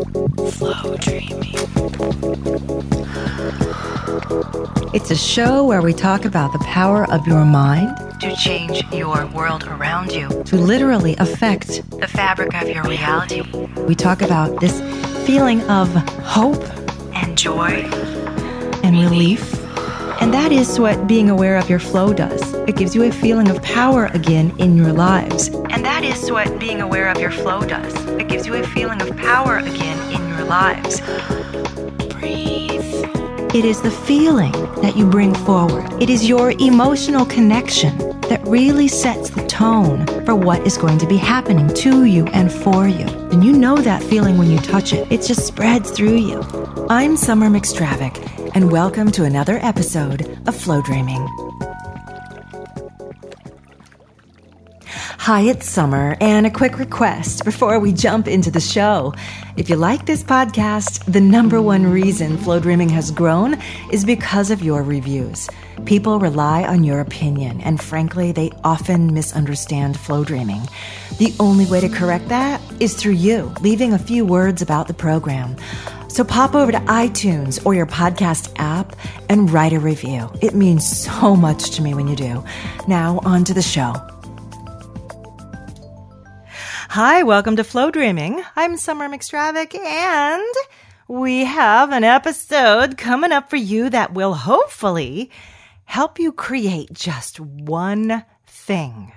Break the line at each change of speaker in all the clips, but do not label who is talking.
Flow Dreaming.
It's a show where we talk about the power of your mind to change your world around you, to literally affect the fabric of your reality. We talk about this feeling of hope and joy and relief. And that is what being aware of your flow does. It gives you a feeling of power again in your lives. And that is what being aware of your flow does. It gives you a feeling of power again in your lives.
Breathe.
It is the feeling that you bring forward. It is your emotional connection that really sets the tone for what is going to be happening to you and for you. And you know that feeling when you touch it. It just spreads through you. I'm Summer McStravick, and welcome to another episode of Flow Dreaming. Hi, it's Summer, and a quick request before we jump into the show. If you like this podcast, the number one reason Flow Dreaming has grown is because of your reviews. People rely on your opinion, and frankly, they often misunderstand Flow Dreaming. The only way to correct that is through you, leaving a few words about the program. So pop over to iTunes or your podcast app and write a review. It means so much to me when you do. Now, on to the show. Hi, welcome to Flow Dreaming. I'm Summer McStravick, and we have an episode coming up for you that will hopefully help you create just one thing.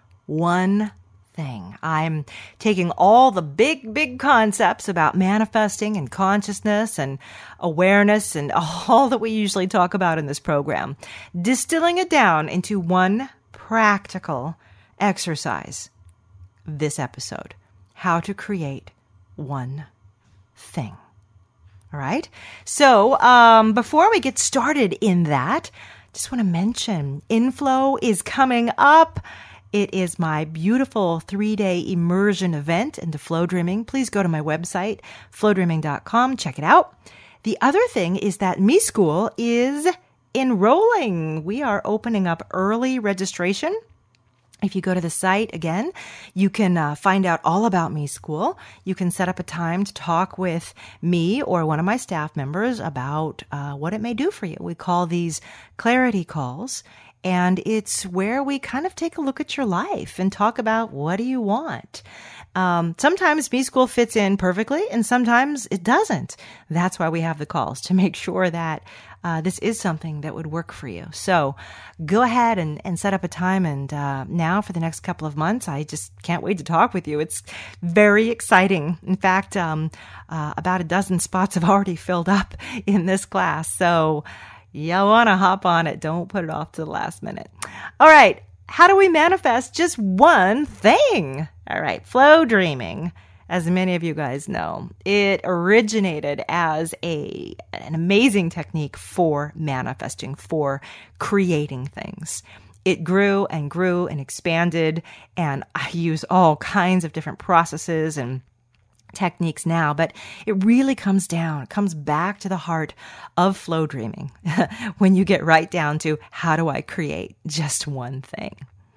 One thing. I'm taking all the big concepts about manifesting and consciousness and awareness and all that we usually talk about in this program, distilling it down into one practical exercise. This episode, how to create one thing. All right. So before we get started in that, just want to mention Inflow is coming up. It is my beautiful 3-day immersion event into Flow Dreaming. Please go to my website, flowdreaming.com. Check it out. The other thing is that Me School is enrolling. We are opening up early registration. If you go to the site, again, you can find out all about Me School. You can set up a time to talk with me or one of my staff members about what it may do for you. We call these clarity calls, and it's where we kind of take a look at your life and talk about what do you want. Sometimes Me School fits in perfectly, and sometimes it doesn't. That's why we have the calls, to make sure that this is something that would work for you. So go ahead and set up a time. And now for the next couple of months, I just can't wait to talk with you. It's very exciting. In fact, about a dozen spots have already filled up in this class. So you want to hop on it. Don't put it off to the last minute. All right. How do we manifest just one thing? All right. Flow Dreaming, as many of you guys know, it originated as an amazing technique for manifesting, for creating things. It grew and expanded, and I use all kinds of different processes and techniques now, but it really comes back to the heart of flow dreaming when you get right down to how do I create just one thing.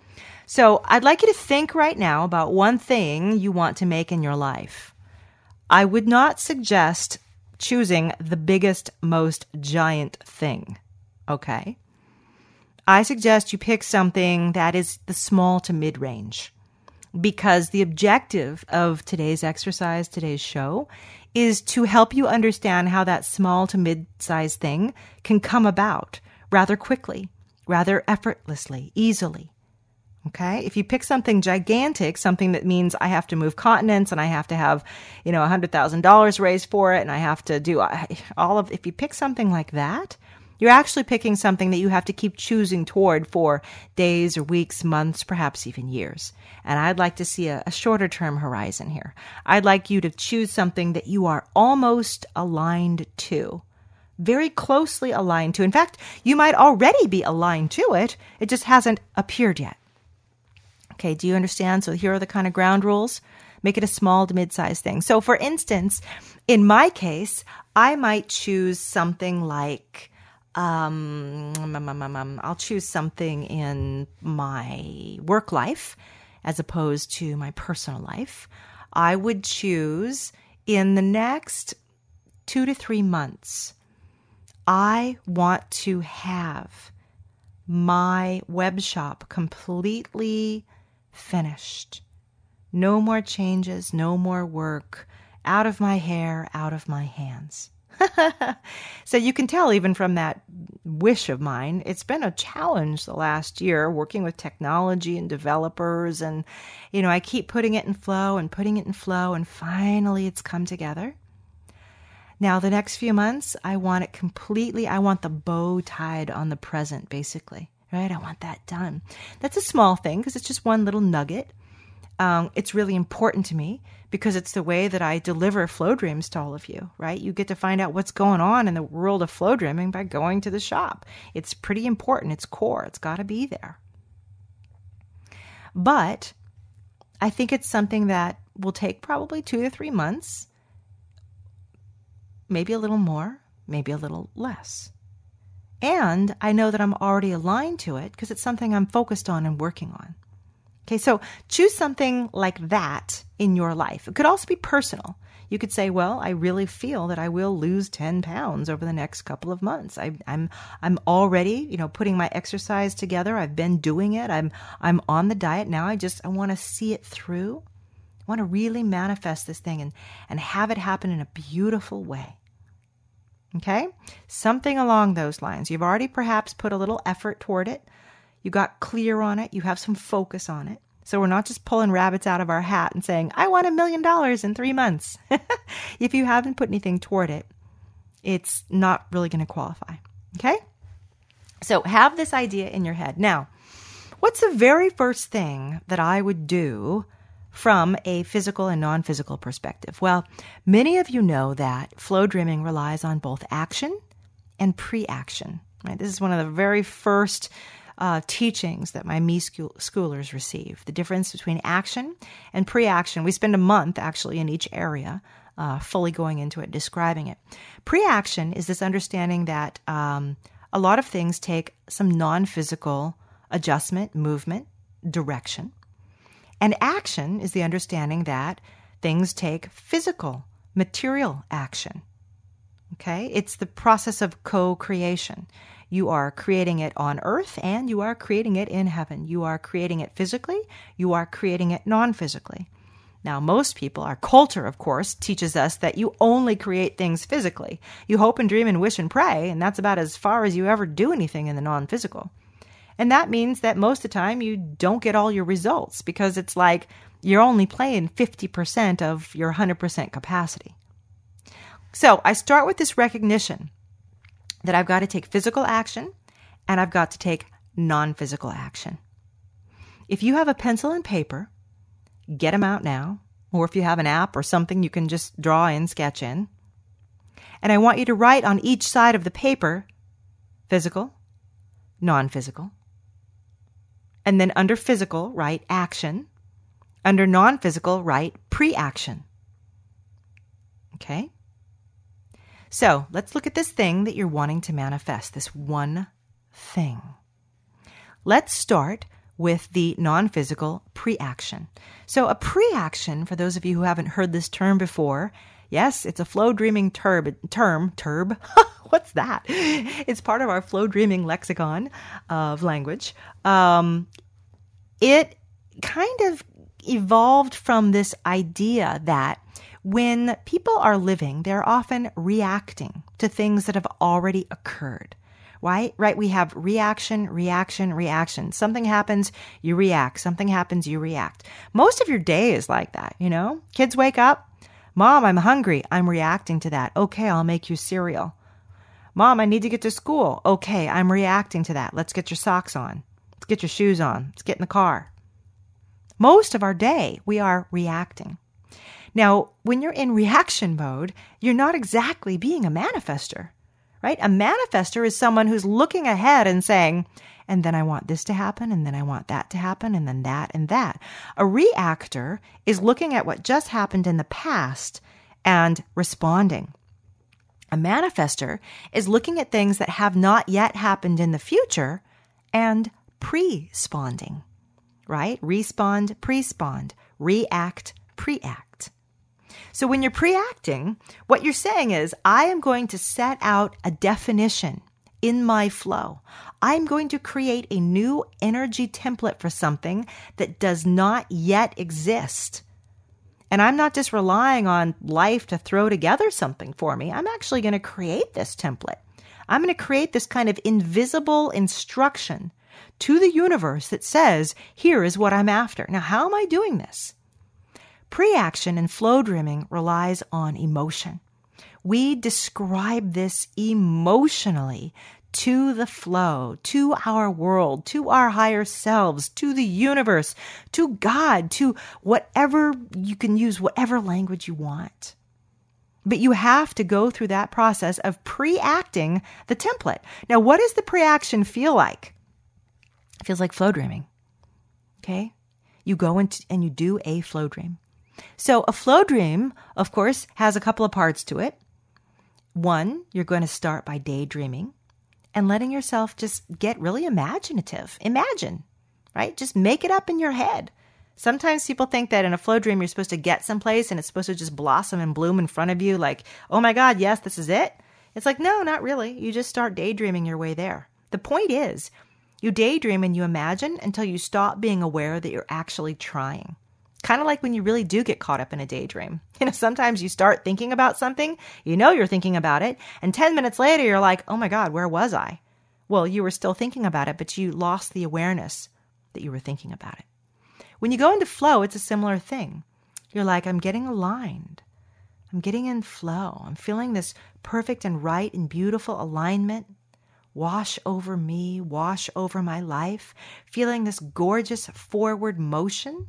So I'd like you to think right now about one thing you want to make in your life. I would not suggest choosing the biggest, most giant thing, okay? I suggest you pick something that is the small to mid-range, because the objective of today's exercise, today's show, is to help you understand how that small to mid-sized thing can come about rather quickly, rather effortlessly, easily. Okay. If you pick something gigantic, something that means I have to move continents and I have to have, $100,000 raised for it, and I have to do if you pick something like that, you're actually picking something that you have to keep choosing toward for days or weeks, months, perhaps even years. And I'd like to see a shorter term horizon here. I'd like you to choose something that you are almost aligned to, very closely aligned to. In fact, you might already be aligned to it. It just hasn't appeared yet. Okay, do you understand? So here are the kind of ground rules. Make it a small to mid-sized thing. So for instance, in my case, I might choose something like, I'll choose something in my work life as opposed to my personal life. I would choose in the next 2 to 3 months, I want to have my web shop completely finished. No more changes, no more work, out of my hair, out of my hands. So you can tell even from that wish of mine, it's been a challenge the last year working with technology and developers. And, I keep putting it in flow and putting it in flow, and finally it's come together. Now, the next few months, I want the bow tied on the present, basically, right? I want that done. That's a small thing because it's just one little nugget. It's really important to me because it's the way that I deliver flow dreams to all of you, right? You get to find out what's going on in the world of flow dreaming by going to the shop. It's pretty important. It's core. It's got to be there. But I think it's something that will take probably 2 to 3 months, maybe a little more, maybe a little less. And I know that I'm already aligned to it because it's something I'm focused on and working on. Okay, so choose something like that in your life. It could also be personal. You could say, well, I really feel that I will lose 10 pounds over the next couple of months. I'm already, putting my exercise together. I've been doing it. I'm on the diet now. I want to see it through. I want to really manifest this thing and have it happen in a beautiful way. Okay? Something along those lines. You've already perhaps put a little effort toward it. You got clear on it. You have some focus on it. So we're not just pulling rabbits out of our hat and saying, I want $1 million in 3 months. If you haven't put anything toward it, it's not really going to qualify. Okay? So have this idea in your head. Now, what's the very first thing that I would do from a physical and non-physical perspective? Well, many of you know that flow dreaming relies on both action and pre-action. Right? This is one of the very first teachings that my Me Schoolers receive. The difference between action and pre-action. We spend a month actually in each area, fully going into it, describing it. Pre-action is this understanding that a lot of things take some non-physical adjustment, movement, direction. And action is the understanding that things take physical, material action. Okay? It's the process of co-creation. You are creating it on earth and you are creating it in heaven. You are creating it physically. You are creating it non-physically. Now, most people, our culture, of course, teaches us that you only create things physically. You hope and dream and wish and pray, and that's about as far as you ever do anything in the non-physical. And that means that most of the time you don't get all your results because it's like you're only playing 50% of your 100% capacity. So I start with this recognition that I've got to take physical action and I've got to take non-physical action. If you have a pencil and paper, get them out now. Or if you have an app or something, you can just draw in, sketch in. And I want you to write on each side of the paper, physical, non-physical. And then under physical, write action. Under non-physical, write pre-action. Okay? So let's look at this thing that you're wanting to manifest, this one thing. Let's start with the non-physical pre-action. So a pre-action, for those of you who haven't heard this term before, yes, it's a flow dreaming term. What's that? It's part of our flow dreaming lexicon of language. It kind of evolved from this idea that when people are living, they're often reacting to things that have already occurred, right? We have reaction, reaction, reaction. Something happens, you react. Something happens, you react. Most of your day is like that, Kids wake up. Mom, I'm hungry. I'm reacting to that. Okay, I'll make you cereal. Mom, I need to get to school. Okay, I'm reacting to that. Let's get your socks on. Let's get your shoes on. Let's get in the car. Most of our day, we are reacting. Now, when you're in reaction mode, you're not exactly being a manifester, right? A manifester is someone who's looking ahead and saying, and then I want this to happen, and then I want that to happen, and then that and that. A reactor is looking at what just happened in the past and responding. A manifester is looking at things that have not yet happened in the future and pre-sponding, right? Respond, pre-spond, react, preact. So when you're pre-acting, what you're saying is, I am going to set out a definition in my flow. I'm going to create a new energy template for something that does not yet exist. And I'm not just relying on life to throw together something for me. I'm actually going to create this template. I'm going to create this kind of invisible instruction to the universe that says, here is what I'm after. Now, how am I doing this? Pre-action and flow dreaming relies on emotion. We describe this emotionally to the flow, to our world, to our higher selves, to the universe, to God, to whatever, you can use whatever language you want. But you have to go through that process of pre-acting the template. Now, what does the pre-action feel like? It feels like flow dreaming. Okay? You go and you do a flow dream. So a flow dream, of course, has a couple of parts to it. One, you're going to start by daydreaming and letting yourself just get really imaginative. Imagine, right? Just make it up in your head. Sometimes people think that in a flow dream, you're supposed to get someplace and it's supposed to just blossom and bloom in front of you like, oh my God, yes, this is it. It's like, no, not really. You just start daydreaming your way there. The point is, you daydream and you imagine until you stop being aware that you're actually trying. Kind of like when you really do get caught up in a daydream. Sometimes you start thinking about something, you know you're thinking about it, and 10 minutes later you're like, oh my God, where was I? Well, you were still thinking about it, but you lost the awareness that you were thinking about it. When you go into flow, it's a similar thing. You're like, I'm getting aligned. I'm getting in flow. I'm feeling this perfect and right and beautiful alignment wash over me, wash over my life, feeling this gorgeous forward motion.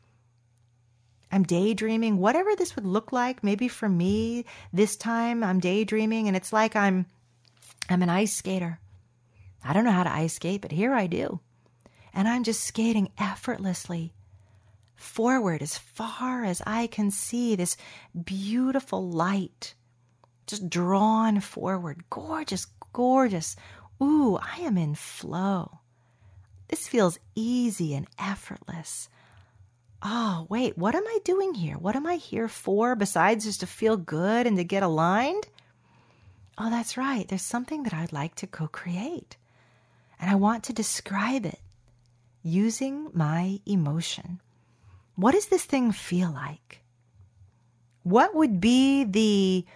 I'm daydreaming, whatever this would look like. Maybe for me, this time I'm daydreaming and it's like I'm an ice skater. I don't know how to ice skate, but here I do. And I'm just skating effortlessly forward as far as I can see, this beautiful light just drawn forward. Gorgeous, gorgeous. Ooh, I am in flow. This feels easy and effortless. Oh, wait, what am I doing here? What am I here for besides just to feel good and to get aligned? Oh, that's right. There's something that I'd like to co-create. And I want to describe it using my emotion. What does this thing feel like? What would be the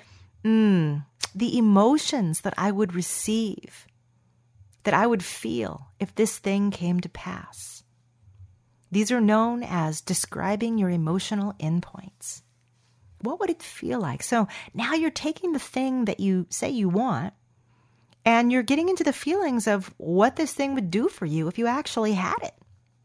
emotions that I would receive, that I would feel if this thing came to pass? These are known as describing your emotional endpoints. What would it feel like? So now you're taking the thing that you say you want and you're getting into the feelings of what this thing would do for you if you actually had it.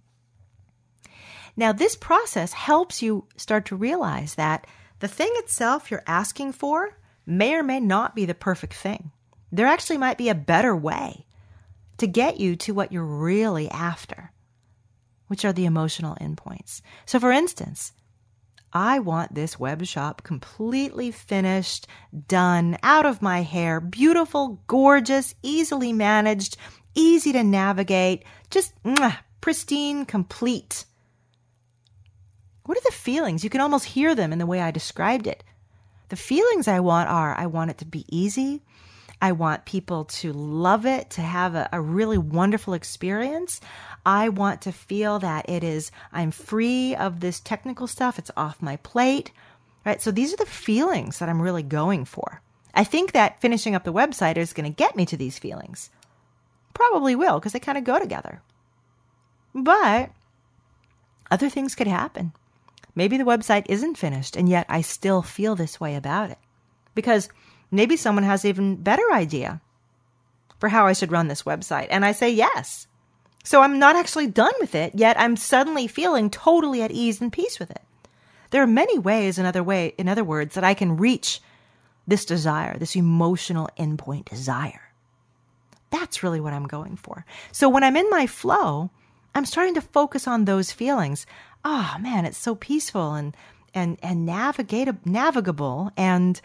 Now, this process helps you start to realize that the thing itself you're asking for may or may not be the perfect thing. There actually might be a better way to get you to what you're really after, which are the emotional endpoints. So for instance, I want this web shop completely finished, done, out of my hair, beautiful, gorgeous, easily managed, easy to navigate, just pristine, complete. What are the feelings? You can almost hear them in the way I described it. The feelings I want are, I want it to be easy. I want people to love it, to have a really wonderful experience. I want to feel that I'm free of this technical stuff. It's off my plate, right? So these are the feelings that I'm really going for. I think that finishing up the website is going to get me to these feelings. Probably will, because they kind of go together. But other things could happen. Maybe the website isn't finished, and yet I still feel this way about it. Because maybe someone has an even better idea for how I should run this website, and I say yes. So I'm not actually done with it, yet I'm suddenly feeling totally at ease and peace with it. There are many ways, in other words, that I can reach this desire, this emotional endpoint desire. That's really what I'm going for. So when I'm in my flow, I'm starting to focus on those feelings. Oh man, it's so peaceful and navigable, and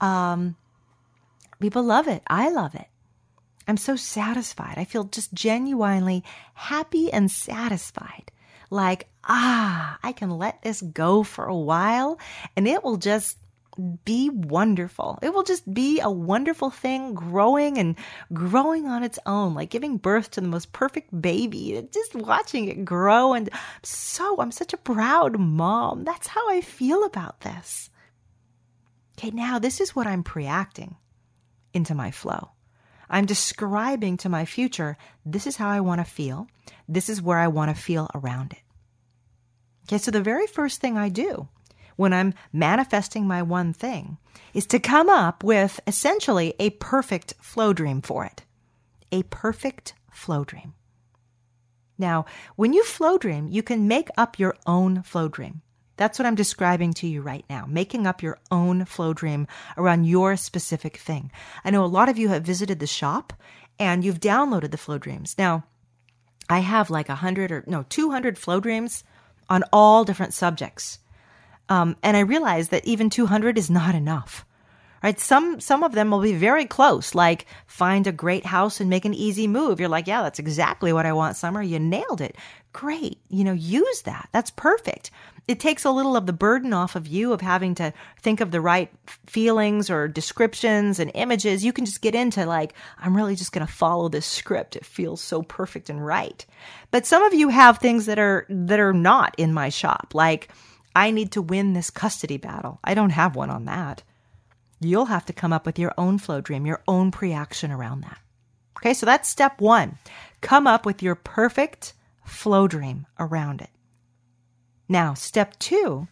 people love it. I love it. I'm so satisfied. I feel just genuinely happy and satisfied, like, I can let this go for a while and it will just be wonderful. It will just be a wonderful thing growing and growing on its own, like giving birth to the most perfect baby and just watching it grow. And I'm such a proud mom. That's how I feel about this. Okay, now this is what I'm pre-acting into my flow. I'm describing to my future, this is how I want to feel. This is where I want to feel around it. Okay, so the very first thing I do when I'm manifesting my one thing is to come up with essentially a perfect flow dream for it. A perfect flow dream. Now, when you flow dream, you can make up your own flow dream. That's what I'm describing to you right now, making up your own flow dream around your specific thing. I know a lot of you have visited the shop and you've downloaded the flow dreams. Now, I have like 200 flow dreams on all different subjects. And I realize that even 200 is not enough, right? Some of them will be very close, like find a great house and make an easy move. You're like, yeah, that's exactly what I want, Summer. You nailed it. Great. Use that. That's perfect. It takes a little of the burden off of you of having to think of the right feelings or descriptions and images. You can just get into like, I'm really just going to follow this script. It feels so perfect and right. But some of you have things that are not in my shop, like I need to win this custody battle. I don't have one on that. You'll have to come up with your own flow dream, your own pre-action around that. Okay, so that's step one. Come up with your perfect flow dream around it. Now, step two,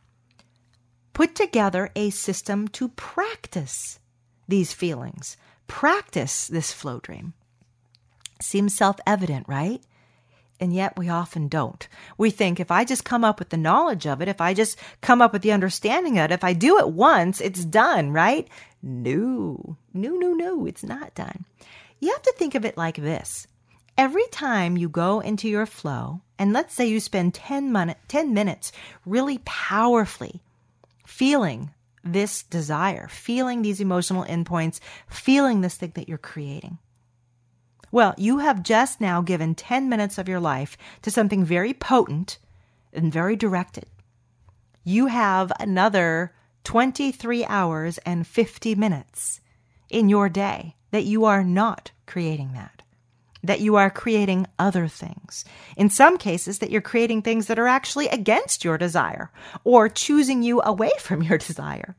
put together a system to practice these feelings. Practice this flow dream. Seems self-evident, right? And yet we often don't. We think if I just come up with the knowledge of it, if I just come up with the understanding of it, if I do it once, it's done, right? No, it's not done. You have to think of it like this. Every time you go into your flow, and let's say you spend 10 minutes really powerfully feeling this desire, feeling these emotional endpoints, feeling this thing that you're creating. Well, you have just now given 10 minutes of your life to something very potent and very directed. You have another 23 hours and 50 minutes in your day that you are not creating that you are creating other things. In some cases, that you're creating things that are actually against your desire or choosing you away from your desire.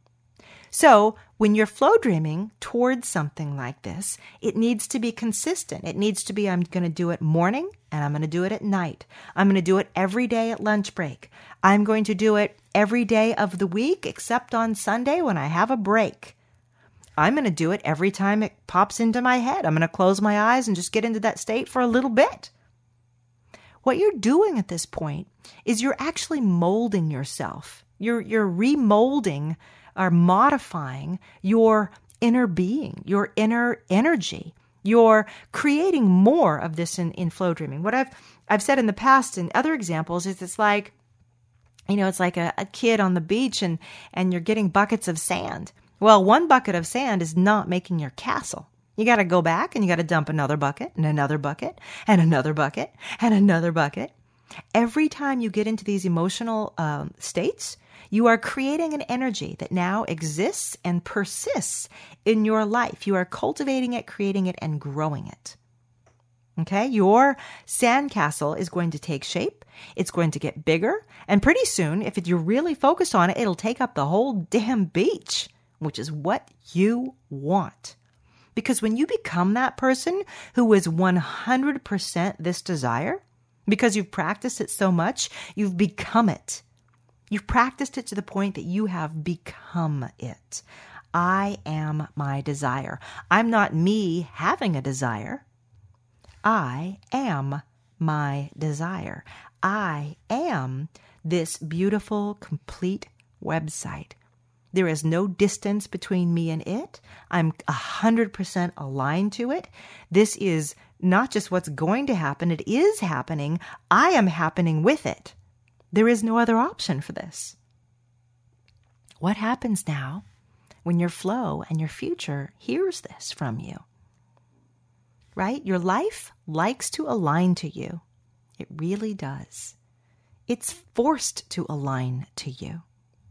So when you're flow dreaming towards something like this, it needs to be consistent. It needs to be, I'm going to do it morning and I'm going to do it at night. I'm going to do it every day at lunch break. I'm going to do it every day of the week except on Sunday when I have a break. I'm going to do it every time it pops into my head. I'm going to close my eyes and just get into that state for a little bit. What you're doing at this point is you're actually molding yourself. You're remolding or modifying your inner being, your inner energy. You're creating more of this in flow dreaming. What I've said in the past in other examples is it's like, it's like a kid on the beach and you're getting buckets of sand. Well, one bucket of sand is not making your castle. You got to go back and you got to dump another bucket and another bucket and another bucket and another bucket. Every time you get into these emotional states, you are creating an energy that now exists and persists in your life. You are cultivating it, creating it, and growing it. Okay? Your sandcastle is going to take shape. It's going to get bigger. And pretty soon, if you're really focused on it, it'll take up the whole damn beach, which is what you want. Because when you become that person who is 100% this desire, because you've practiced it so much, you've become it. You've practiced it to the point that you have become it. I am my desire. I'm not me having a desire. I am my desire. I am this beautiful, complete website. There is no distance between me and it. I'm 100% aligned to it. This is not just what's going to happen. It is happening. I am happening with it. There is no other option for this. What happens now when your flow and your future hears this from you? Right? Your life likes to align to you. It really does. It's forced to align to you.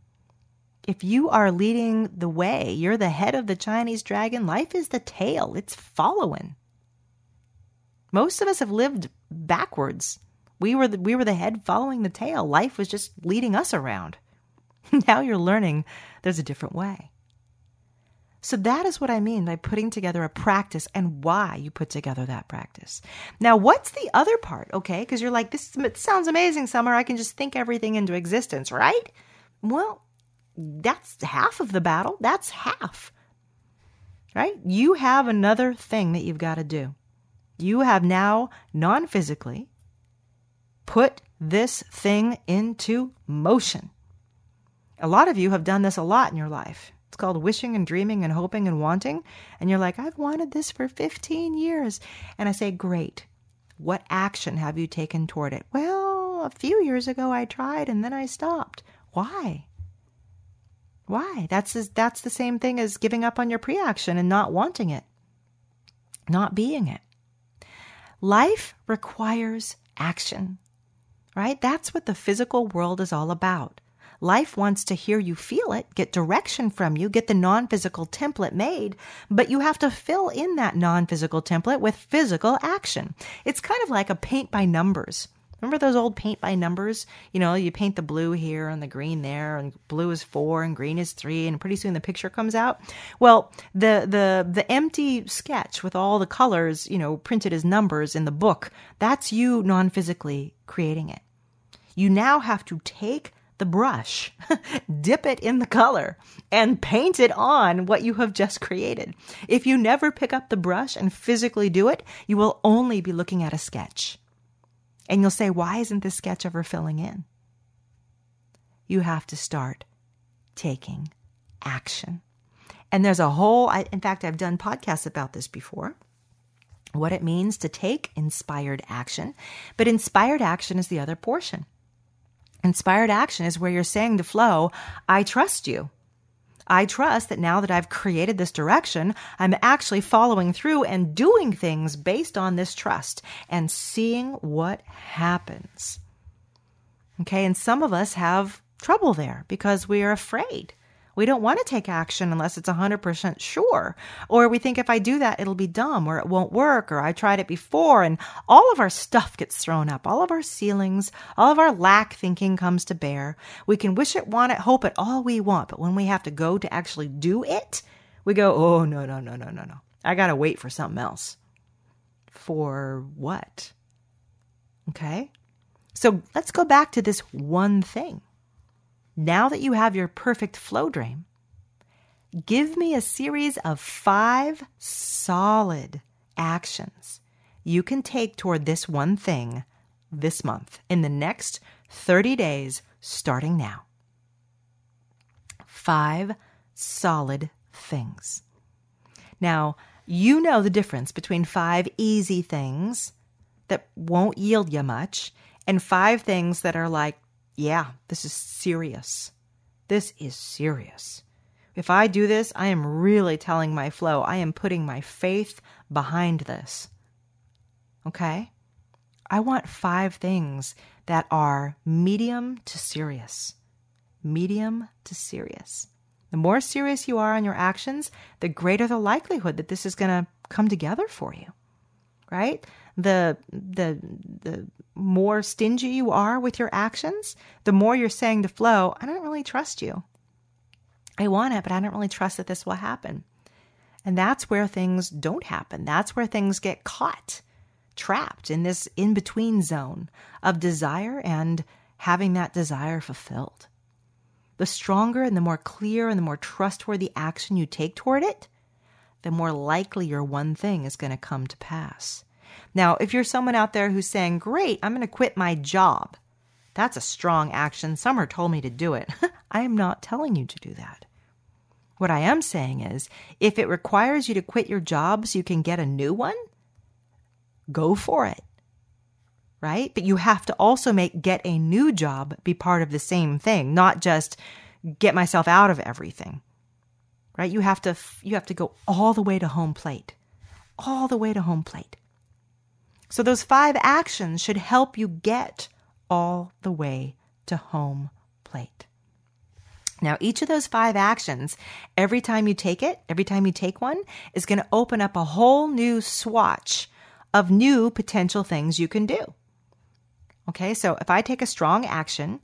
If you are leading the way, you're the head of the Chinese dragon, life is the tail. It's following. Most of us have lived backwards. We were the head following the tail. Life was just leading us around. Now you're learning there's a different way. So that is what I mean by putting together a practice and why you put together that practice. Now, what's the other part? Okay, because you're like, this sounds amazing, Summer. I can just think everything into existence, right? Well, that's half of the battle. That's half, right? You have another thing that you've got to do. You have now non-physically put this thing into motion. A lot of you have done this a lot in your life. It's called wishing and dreaming and hoping and wanting. And you're like, I've wanted this for 15 years. And I say, great. What action have you taken toward it? Well, a few years ago I tried and then I stopped. Why? Why? That's the same thing as giving up on your pre-action and not wanting it, not being it. Life requires action, right? That's what the physical world is all about. Life wants to hear you feel it, get direction from you, get the non-physical template made, but you have to fill in that non-physical template with physical action. It's kind of like a paint by numbers. Remember those old paint by numbers? You know, you paint the blue here and the green there, and blue is 4 and green is 3, and pretty soon the picture comes out. Well, the empty sketch with all the colors, you know, printed as numbers in the book, that's you non-physically creating it. You now have to take the brush, dip it in the color, and paint it on what you have just created. If you never pick up the brush and physically do it, you will only be looking at a sketch. And you'll say, why isn't this sketch ever filling in? You have to start taking action. And there's a whole, in fact, I've done podcasts about this before, what it means to take inspired action. But inspired action is the other portion. Inspired action is where you're saying to flow, I trust you. I trust that now that I've created this direction, I'm actually following through and doing things based on this trust and seeing what happens. Okay, and some of us have trouble there because we are afraid. We don't want to take action unless it's 100% sure. Or we think if I do that, it'll be dumb or it won't work or I tried it before. And all of our stuff gets thrown up. All of our ceilings, all of our lack thinking comes to bear. We can wish it, want it, hope it, all we want. But when we have to go to actually do it, we go, oh, no. I got to wait for something else. For what? Okay. So let's go back to this one thing. Now that you have your perfect flow dream, give me a series of 5 solid actions you can take toward this one thing this month in the next 30 days starting now. 5 solid things. Now, you know the difference between 5 easy things that won't yield you much and 5 things that are like, yeah, this is serious. This is serious. If I do this, I am really telling my flow. I am putting my faith behind this. Okay? I want 5 things that are medium to serious. Medium to serious. The more serious you are on your actions, the greater the likelihood that this is going to come together for you. Right? The more stingy you are with your actions, the more you're saying to flow, I don't really trust you. I want it, but I don't really trust that this will happen. And that's where things don't happen. That's where things get caught, trapped in this in-between zone of desire and having that desire fulfilled. The stronger and the more clear and the more trustworthy action you take toward it, the more likely your one thing is going to come to pass. Now, if you're someone out there who's saying, great, I'm going to quit my job. That's a strong action. Summer told me to do it. I am not telling you to do that. What I am saying is, if it requires you to quit your job so you can get a new one, go for it. Right? But you have to also make get a new job be part of the same thing, not just get myself out of everything. Right? You have to go all the way to home plate. All the way to home plate. So those 5 actions should help you get all the way to home plate. Now, each of those 5 actions, every time you take one, is going to open up a whole new swatch of new potential things you can do. Okay, so if I take a strong action,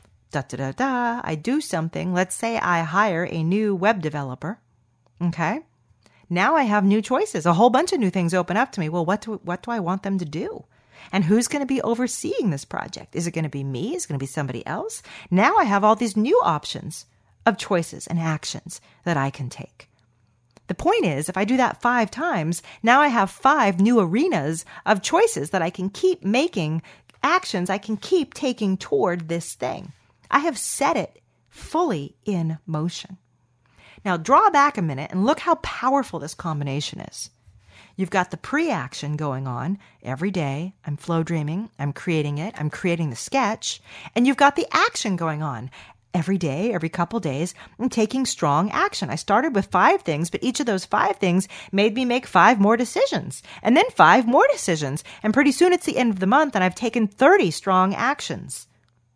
I do something. Let's say I hire a new web developer. Okay, now I have new choices. A whole bunch of new things open up to me. Well, what do I want them to do? And who's going to be overseeing this project? Is it going to be me? Is it going to be somebody else? Now I have all these new options of choices and actions that I can take. The point is, if I do that 5 times, now I have 5 new arenas of choices that I can keep making, actions I can keep taking toward this thing. I have set it fully in motion. Now draw back a minute and look how powerful this combination is. You've got the pre-action going on every day. I'm flow dreaming. I'm creating it. I'm creating the sketch. And you've got the action going on every day, every couple days. I'm taking strong action. I started with 5 things, but each of those 5 things made me make 5 more decisions and then 5 more decisions. And pretty soon it's the end of the month and I've taken 30 strong actions.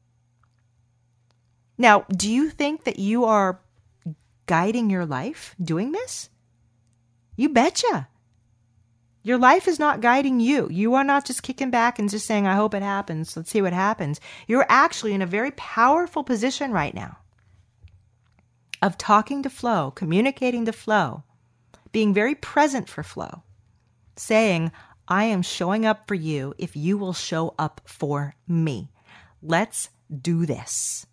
Now, do you think that you are guiding your life doing this? You betcha. Your life is not guiding you. You are not just kicking back and just saying, I hope it happens. Let's see what happens. You're actually in a very powerful position right now of talking to flow, communicating to flow, being very present for flow, saying, I am showing up for you if you will show up for me. Let's do this.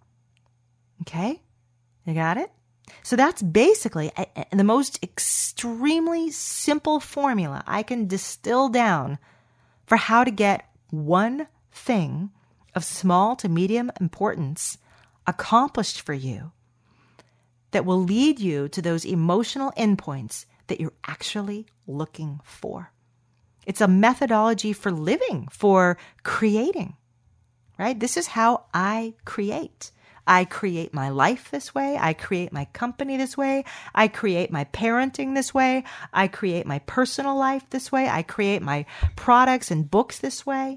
Okay? You got it? So that's basically the most extremely simple formula I can distill down for how to get one thing of small to medium importance accomplished for you that will lead you to those emotional endpoints that you're actually looking for. It's a methodology for living, for creating, right? This is how I create. I create my life this way. I create my company this way. I create my parenting this way. I create my personal life this way. I create my products and books this way.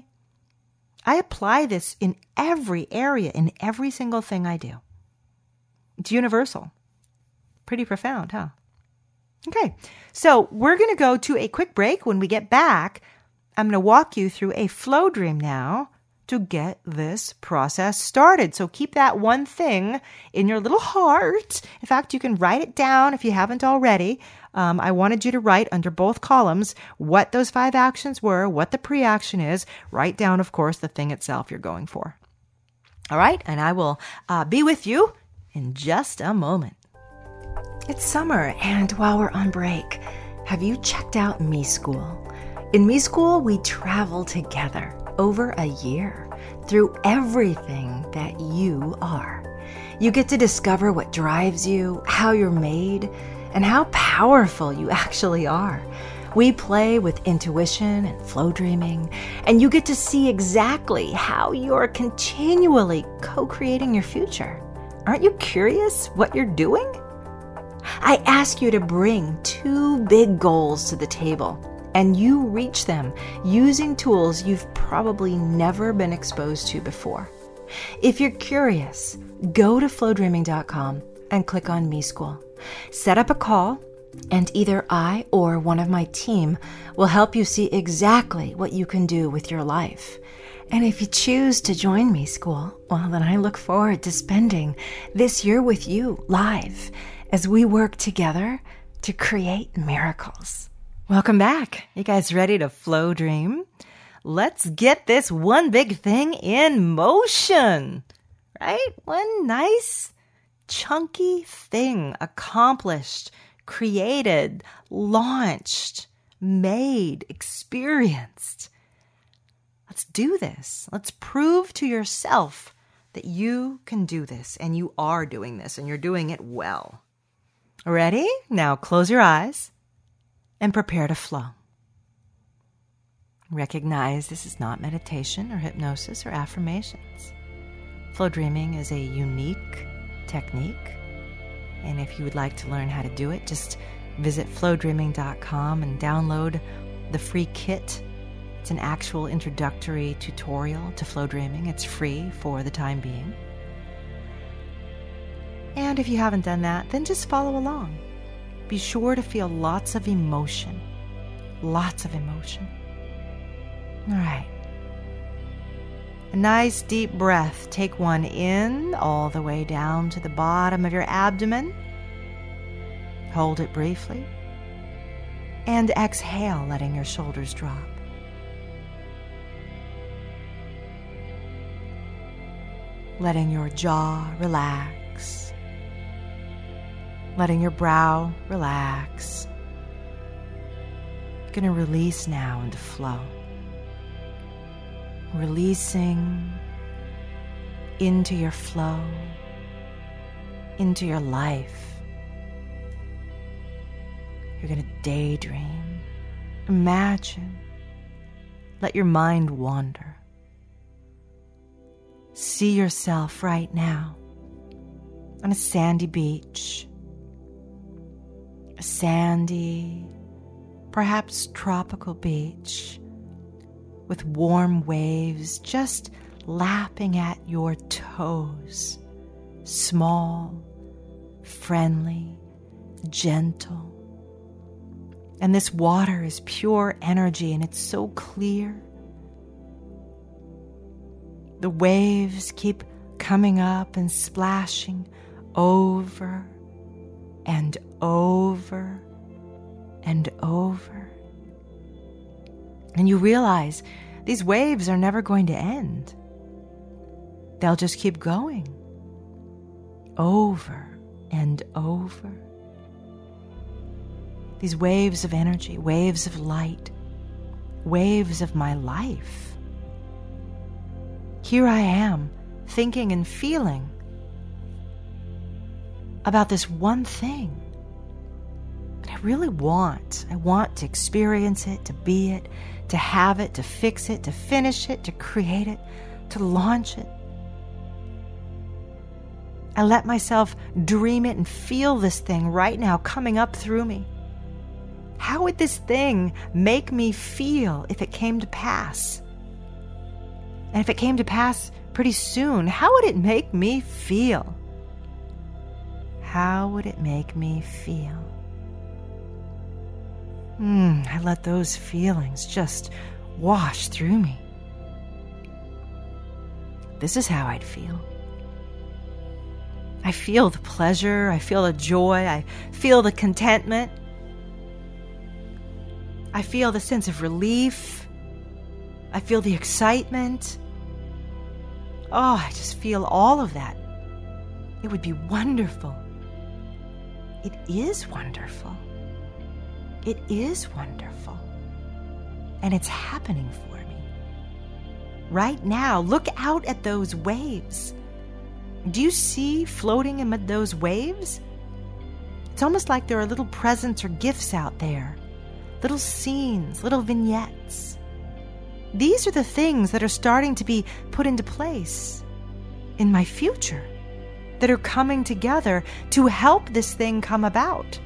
I apply this in every area, in every single thing I do. It's universal. Pretty profound, huh? Okay, so we're going to go to a quick break. When we get back, I'm going to walk you through a flow dream now to get this process started. So keep that one thing in your little heart. In fact, you can write it down if you haven't already. I wanted you to write under both columns what those 5 actions were, what the pre-action is. Write down, of course, the thing itself you're going for. All right, and I will be with you in just a moment. It's summer, and while we're on break, have you checked out Me School? In Me School, we travel together over a year through everything that you are. You get to discover what drives you, how you're made, and how powerful you actually are. We play with intuition and flow dreaming, and you get to see exactly how you're continually co-creating your future. Aren't you curious what you're doing? I ask you to bring 2 big goals to the table, and you reach them using tools you've probably never been exposed to before. If you're curious, go to flowdreaming.com and click on Me School. Set up a call, and either I or one of my team will help you see exactly what you can do with your life. And if you choose to join Me School, well, then I look forward to spending this year with you live as we work together to create miracles. Welcome back. You guys ready to flow dream? Let's get this one big thing in motion, right? One nice, chunky thing accomplished, created, launched, made, experienced. Let's do this. Let's prove to yourself that you can do this, and you are doing this, and you're doing it well. Ready? Now close your eyes and prepare to flow. Recognize this is not meditation or hypnosis or affirmations. Flow dreaming is a unique technique, and if you would like to learn how to do it, just visit flowdreaming.com and download the free kit It's an actual introductory tutorial to flow dreaming. It's free for the time being. And if you haven't done that, then just follow along. Be sure to feel lots of emotion. Lots of emotion. All right. A nice deep breath. Take one in all the way down to the bottom of your abdomen. Hold it briefly. And exhale, letting your shoulders drop. Letting your jaw relax. Letting your brow relax. You're going to release now into flow. Releasing into your flow, into your life. You're going to daydream. Imagine. Let your mind wander. See yourself right now on a sandy beach. A sandy, perhaps tropical beach with warm waves just lapping at your toes. Small, friendly, gentle. And this water is pure energy and it's so clear. The waves keep coming up and splashing over and over and over. And you realize these waves are never going to end. They'll just keep going over and over. These waves of energy, waves of light, waves of my life. Here I am, thinking and feeling about this one thing that I really want. I want to experience it, to be it, to have it, to fix it, to finish it, to create it, to launch it. I let myself dream it and feel this thing right now coming up through me. How would this thing make me feel if it came to pass? And if it came to pass pretty soon, how would it make me feel? How would it make me feel? I let those feelings just wash through me. This is how I'd feel. I feel the pleasure, I feel the joy, I feel the contentment. I feel the sense of relief. I feel the excitement. Oh, I just feel all of that. It would be wonderful. It is wonderful. It is wonderful. And it's happening for me. Right now, look out at those waves. Do you see floating amid those waves? It's almost like there are little presents or gifts out there. Little scenes, little vignettes. These are the things that are starting to be put into place in my future, that are coming together to help this thing come about.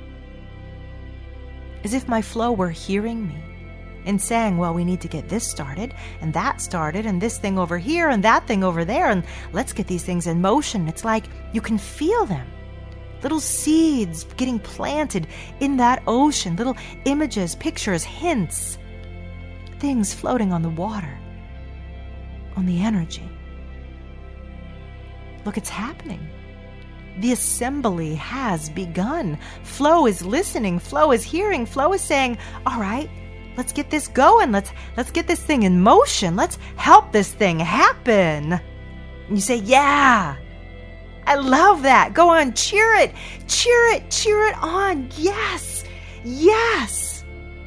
As if my flow were hearing me and saying, well, we need to get this started and this thing over here and that thing over there, and let's get these things in motion. It's like you can feel them. Little seeds getting planted in that ocean, little images, pictures, hints, things floating on the water, on the energy. Look, it's happening. The assembly has begun. Flow is listening. Flow is hearing. Flow is saying, all right, let's get this going. Let's get this thing in motion. Let's help this thing happen. And you say, yeah, I love that. Go on, cheer it. Cheer it. Cheer it on. Yes. Yes.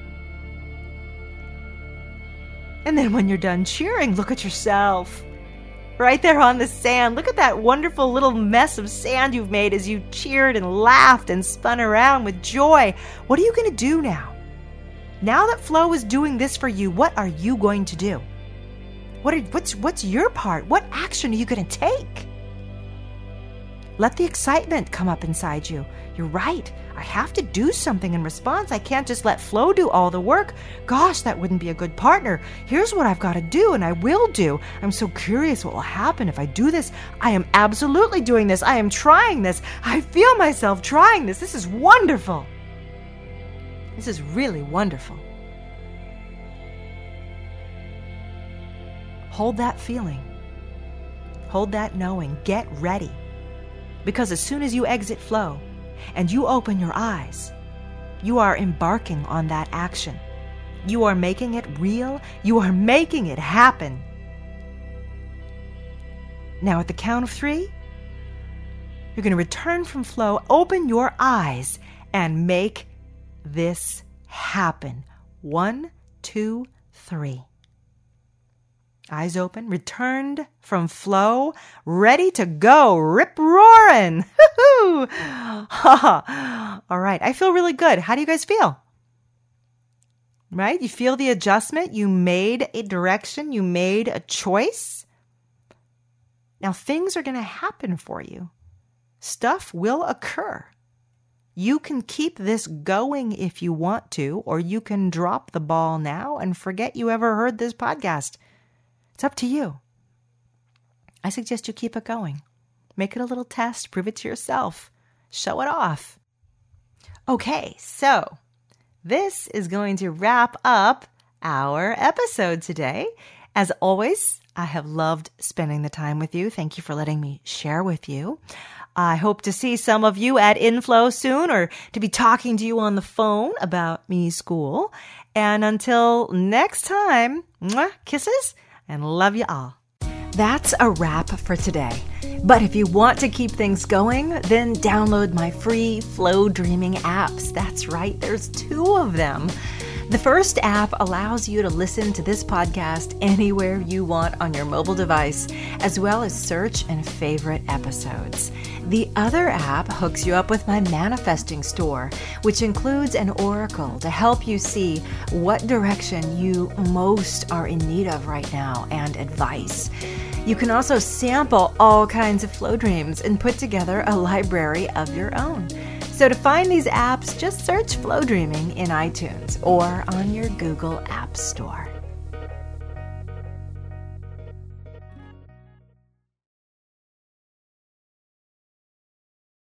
And then when you're done cheering, look at yourself. Right there on the sand. Look at that wonderful little mess of sand you've made as you cheered and laughed and spun around with joy. What are you going to do now? Now that flow is doing this for you, what are you going to do? What's your part? What action are you going to take? Let the excitement come up inside you. You're right. I have to do something in response. I can't just let flow do all the work. Gosh, that wouldn't be a good partner. Here's what I've got to do, and I will do. I'm so curious what will happen if I do this. I am absolutely doing this. I am trying this. I feel myself trying this. This is wonderful. This is really wonderful. Hold that feeling. Hold that knowing. Get ready. Because as soon as you exit flow and you open your eyes, you are embarking on that action. You are making it real. You are making it happen. Now at the count of 3, you're going to return from flow, open your eyes, and make this happen. 1, 2, 3. Eyes open, returned from flow, ready to go, rip-roaring. All right, I feel really good. How do you guys feel? Right? You feel the adjustment. You made a direction. You made a choice. Now things are going to happen for you. Stuff will occur. You can keep this going if you want to, or you can drop the ball now and forget you ever heard this podcast. It's up to you. I suggest you keep it going. Make it a little test. Prove it to yourself. Show it off. Okay, so this is going to wrap up our episode today. As always, I have loved spending the time with you. Thank you for letting me share with you. I hope to see some of you at Inflow soon, or to be talking to you on the phone about Me School. And until next time, kisses and love you all. That's a wrap for today. But if you want to keep things going, then download my free Flow Dreaming apps. That's right, there's 2 of them. The first app allows you to listen to this podcast anywhere you want on your mobile device, as well as search and favorite episodes. The other app hooks you up with my manifesting store, which includes an oracle to help you see what direction you most are in need of right now, and advice. You can also sample all kinds of flow dreams and put together a library of your own. So to find these apps, just search Flow Dreaming in iTunes or on your Google App Store.